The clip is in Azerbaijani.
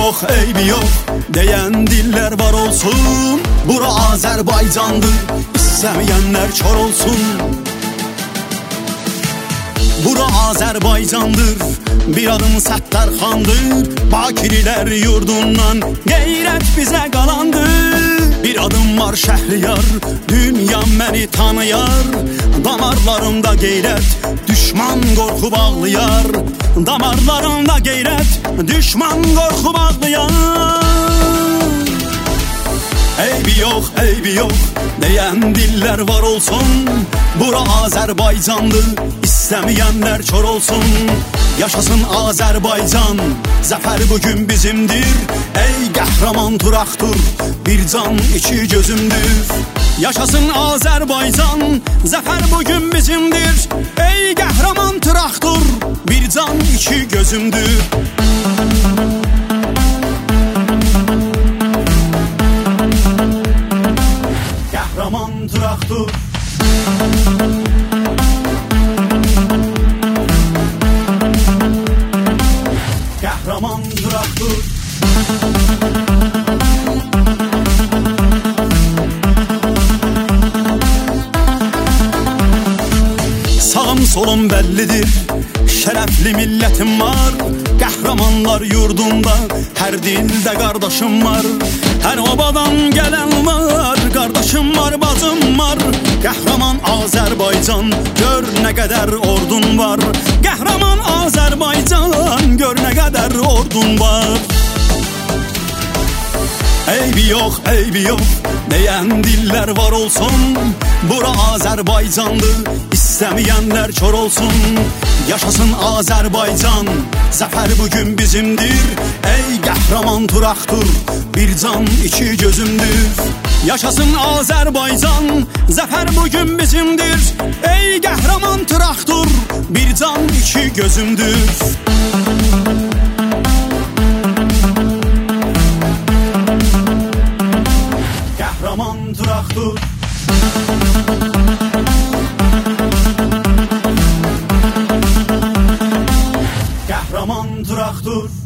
eybi yok deyən dillər var olsun. Bura Azərbaycandır, istəməyənlər kör olsun. Bura Azərbaycandır, bir adım Səttarxandır. Bakirilər yurdundan qeyrət bizə qalandır. Bir adım var Şəhriyar, dünya məni tanıyar. Damarlarımda qeyrət, düşman qorxub ağlayar. Damarlarımda qeyrət, düşman qorxub ağlayar. Eybi yox deyən dillər var olsun. Bura Azərbaycandır, istəməyənlər kör olsun. Yaşasın Azərbaycan, zəfər bugün bizimdir. Ey qəhrəman traktor, bir can iki gözümdür. Yaşasın Azərbaycan, zəfər bugün bizimdir. Ey qəhrəman traktor, bir can iki gözümdür. Qəhrəman traktor, qəhrəman traktor. Sağım solum bəllidir, şərəfli millətim var. Qəhrəmanlar yurdunda, hər dildə qardaşım var. Hər obadan gələn var, qardaşım var, bacım var. Qəhrəman Azərbaycan, gör nə qədər ordun var. Qəhrəman Azərbaycan, gör nə qədər ordun var. Eybi yox deyən dillər var olsun. Bura Azərbaycandır, istəməyənlər kör olsun. Yaşasın Azərbaycan, zəfər bugün bizimdir. Ey qəhrəman traktor, bir can iki gözümdür. Yaşasın Azərbaycan, zəfər bugün bizimdir. Ey qəhrəman traktor, bir can iki gözümdür. Qəhrəman traktor, qəhrəman traktor.